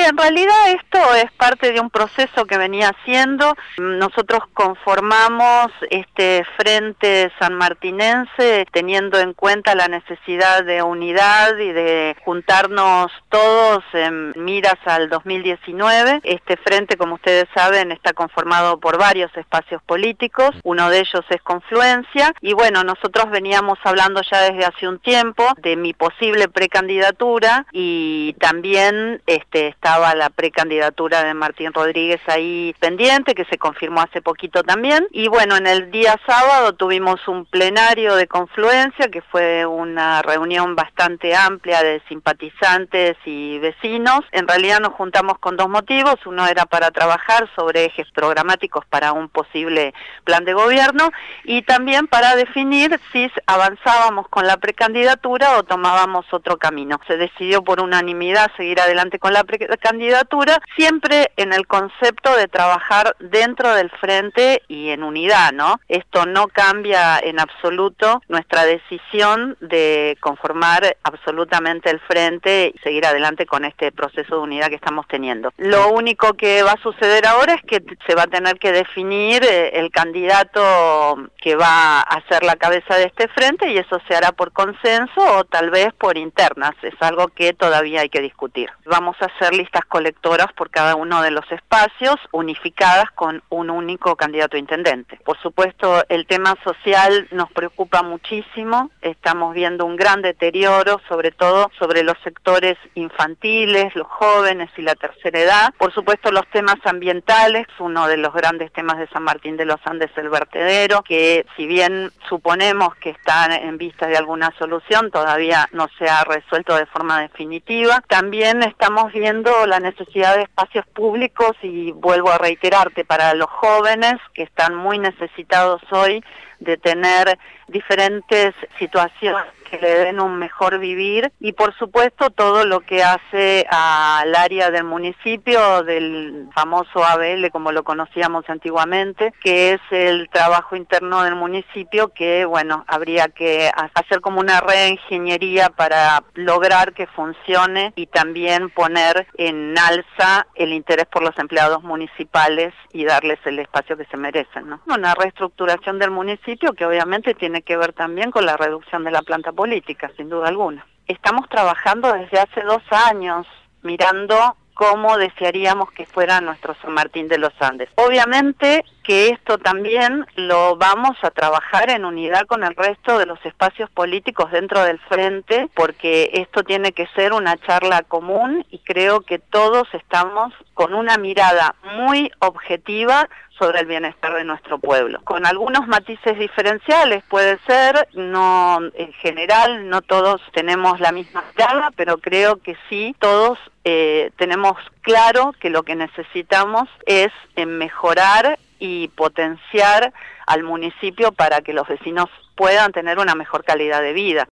en realidad esto es parte de un proceso que venía haciendo. Nosotros conformamos este Frente Sanmartinense teniendo en cuenta la necesidad de unidad y de juntarnos todos en miras al 2019. Este frente, como ustedes saben, está conformado por varios espacios políticos, uno de ellos es Confluencia, y bueno, nosotros veníamos hablando ya desde hace un tiempo de mi posible precandidatura, y también estaba la precandidatura de Martín Rodríguez ahí pendiente, que se confirmó hace poquito también, y bueno, en el día sábado tuvimos un plenario de Confluencia, que fue una reunión bastante amplia de simpatizantes y vecinos. En realidad nos juntamos con dos motivos, uno era para trabajar sobre ejes programáticos para un posible plan de gobierno, y también para definir si avanzábamos con la precandidatura o tomábamos otro camino. Se decidió por unanimidad seguir adelante con la precandidatura, siempre en el concepto de trabajar dentro del frente y en unidad, ¿no? Esto no cambia en absoluto nuestra decisión de conformar absolutamente el frente y seguir adelante con este proceso de unidad que estamos teniendo. Lo único que va a suceder ahora es que se va a tener que definir el candidato que va a ser la cabeza de este frente, y eso se hará por consenso o tal vez por internas. Es algo que todavía hay que discutir. Vamos a hacer listas colectoras por cada uno de los espacios, unificadas con un único candidato a intendente. Por supuesto, el tema social nos preocupa muchísimo. Estamos viendo un gran deterioro, sobre todo sobre los sectores infantiles, los jóvenes y la tercera edad. Por supuesto, los temas ambientales, uno de los grandes temas de San Martín de los Andes, el vertedero, que si bien suponemos que está en vista de alguna solución, todavía no se ha resuelto de forma definitiva. También estamos viendo la necesidad de espacios públicos, y vuelvo a reiterarte, para los jóvenes que están muy necesitados hoy de tener diferentes situaciones que le den un mejor vivir, y por supuesto todo lo que hace al área del municipio, del famoso ABL como lo conocíamos antiguamente, que es el trabajo interno del municipio, que bueno, habría que hacer como una reingeniería para lograr que funcione y también poner en alza el interés por los empleados municipales y darles el espacio que se merecen, ¿no? Una reestructuración del municipio que obviamente tiene que ver también con la reducción de la planta política, sin duda alguna. Estamos trabajando desde hace 2 años, mirando cómo desearíamos que fuera nuestro San Martín de los Andes. Obviamente que esto también lo vamos a trabajar en unidad con el resto de los espacios políticos dentro del frente, porque esto tiene que ser una charla común, y creo que todos estamos con una mirada muy objetiva sobre el bienestar de nuestro pueblo. Con algunos matices diferenciales puede ser, no, en general no todos tenemos la misma mirada, pero creo que sí todos tenemos claro que lo que necesitamos es mejorar y potenciar al municipio para que los vecinos puedan tener una mejor calidad de vida.